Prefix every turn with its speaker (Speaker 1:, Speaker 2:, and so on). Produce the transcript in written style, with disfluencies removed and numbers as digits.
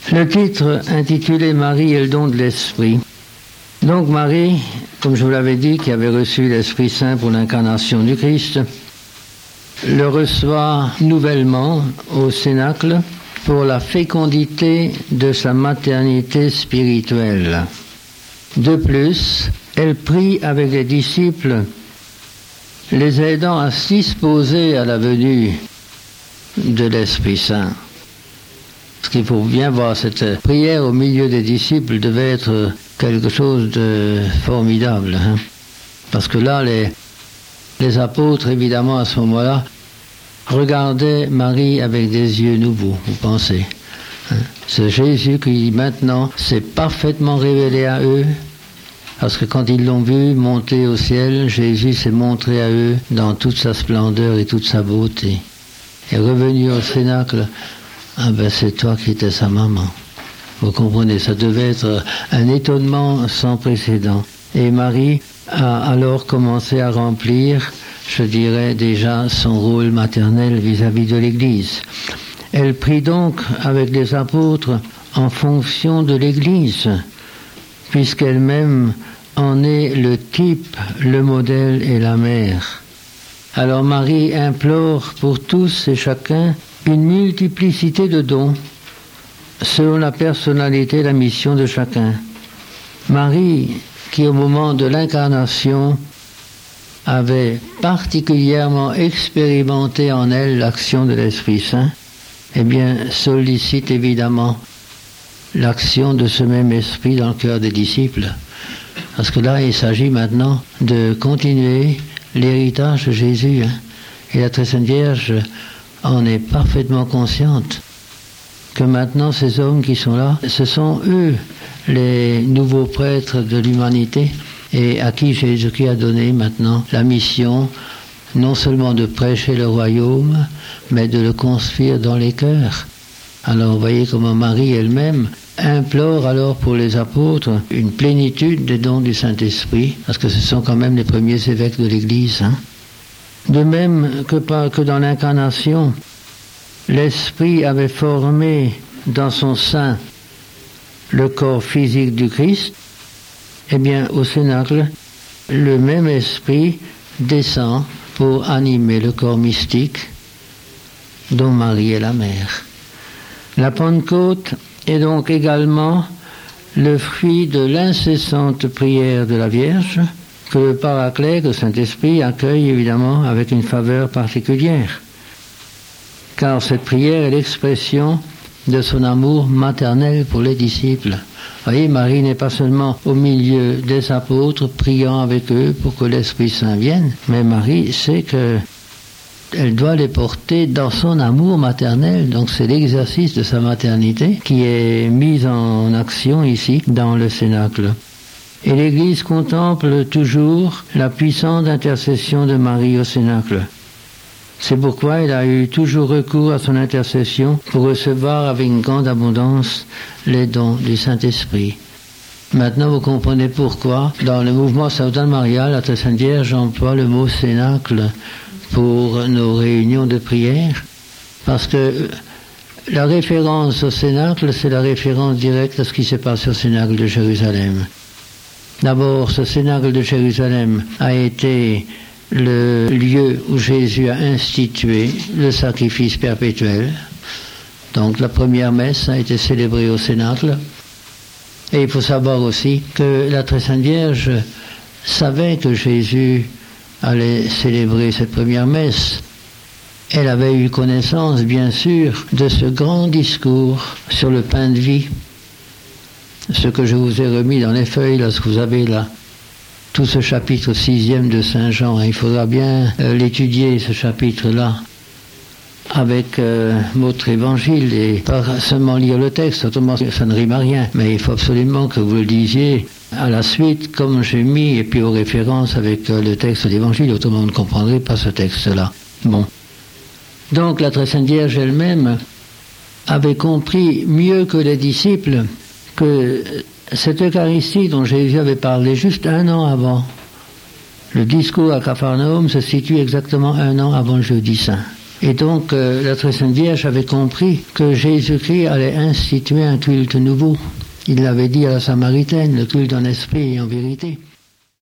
Speaker 1: Le titre intitulé Marie et le don de l'Esprit. Donc Marie, comme je vous l'avais dit, qui avait reçu l'Esprit Saint pour l'incarnation du Christ, le reçoit nouvellement au Cénacle pour la fécondité de sa maternité spirituelle. De plus, elle prie avec les disciples, les aidant à se disposer à la venue de l'Esprit Saint. Parce qu'il faut bien voir, cette prière au milieu des disciples devait être quelque chose de formidable. Parce que là, les apôtres, évidemment, à ce moment-là, regardaient Marie avec des yeux nouveaux, vous pensez. C'est Jésus qui, maintenant, s'est parfaitement révélé à eux. Parce que quand ils l'ont vu monter au ciel, Jésus s'est montré à eux dans toute sa splendeur et toute sa beauté. Et revenu au Cénacle, ah ben c'est toi qui étais sa maman. Vous comprenez, ça devait être un étonnement sans précédent. Et Marie a alors commencé à remplir, je dirais déjà, son rôle maternel vis-à-vis de l'Église. Elle prie donc avec les apôtres en fonction de l'Église, puisqu'elle-même en est le type, le modèle et la mère. Alors Marie implore pour tous et chacun une multiplicité de dons, selon la personnalité et la mission de chacun. Marie, qui au moment de l'incarnation avait particulièrement expérimenté en elle l'action de l'Esprit Saint, eh bien sollicite évidemment l'action de ce même esprit dans le cœur des disciples. Parce que là, il s'agit maintenant de continuer l'héritage de Jésus. Et la Très Sainte Vierge en est parfaitement consciente que maintenant, ces hommes qui sont là, ce sont eux les nouveaux prêtres de l'humanité et à qui Jésus-Christ a donné maintenant la mission non seulement de prêcher le royaume, mais de le construire dans les cœurs. Alors, vous voyez comment Marie elle-même implore alors pour les apôtres une plénitude des dons du Saint-Esprit, parce que ce sont quand même les premiers évêques de l'Église. De même que dans l'incarnation, l'Esprit avait formé dans son sein le corps physique du Christ, eh bien au Cénacle, le même Esprit descend pour animer le corps mystique dont Marie est la mère. La Pentecôte est donc également le fruit de l'incessante prière de la Vierge que le Paraclet, que le Saint-Esprit accueille évidemment avec une faveur particulière. Car cette prière est l'expression de son amour maternel pour les disciples. Vous voyez, Marie n'est pas seulement au milieu des apôtres priant avec eux pour que l'Esprit Saint vienne, mais Marie sait que elle doit les porter dans son amour maternel. Donc c'est l'exercice de sa maternité qui est mis en action ici dans le Cénacle. Et l'Église contemple toujours la puissante intercession de Marie au Cénacle. C'est pourquoi elle a eu toujours recours à son intercession pour recevoir avec une grande abondance les dons du Saint-Esprit. Maintenant, vous comprenez pourquoi, dans le mouvement synodal marial, la Très Sainte Vierge emploie le mot Cénacle pour nos réunions de prière, parce que la référence au Cénacle, c'est la référence directe à ce qui s'est passé au Cénacle de Jérusalem. D'abord, ce Cénacle de Jérusalem a été le lieu où Jésus a institué le sacrifice perpétuel. Donc la première messe a été célébrée au Cénacle. Et il faut savoir aussi que la Très Sainte Vierge savait que Jésus allait célébrer cette première messe. Elle avait eu connaissance, bien sûr, de ce grand discours sur le pain de vie. Ce que je vous ai remis dans les feuilles, là, ce que vous avez là. Tout ce chapitre 6e de Saint Jean. Il faudra bien l'étudier, ce chapitre-là, avec votre évangile et pas seulement lire le texte, autrement ça ne rime à rien. Mais il faut absolument que vous le lisiez à la suite, comme j'ai mis, et puis aux références avec le texte de l'évangile, autrement vous ne comprendrez pas ce texte-là. Bon. Donc la Très Sainte Vierge elle-même avait compris mieux que les disciples que cette Eucharistie dont Jésus avait parlé juste 1 an avant, le discours à Capharnaüm se situe exactement 1 an avant le Jeudi Saint. Et donc, la Très Sainte Vierge avait compris que Jésus-Christ allait instituer un culte nouveau. Il l'avait dit à la Samaritaine, le culte en esprit et en vérité.